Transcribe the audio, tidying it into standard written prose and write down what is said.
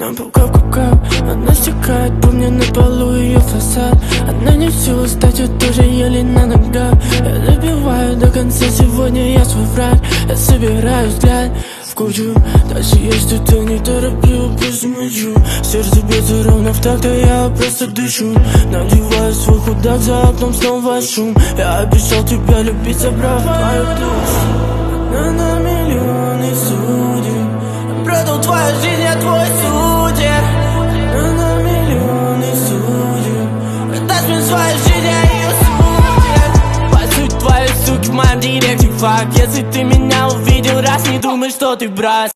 Нам кап-кап, она стекает по мне на полу ее фасад. Она не в силу стать, я тоже еле на ногах. Я добиваю до конца, сегодня я свой враг. Я собираю взгляд в кучу. Дальше есть что-то, не тороплю, просто мочу. Сердце бьется ровно в такт, а я просто дышу. Надеваю свой худак, за окном снова шум. Я обещал тебя любить, забрав твою душу. Она на миллионы судеб. Я продал твою жизнь, я твой судья. Она на миллионы судеб. Отдашь мне свою жизнь, я ее судья. По сути твоей суки в моем директе факт. Если ты меня увидел раз, не думай, что ты брат.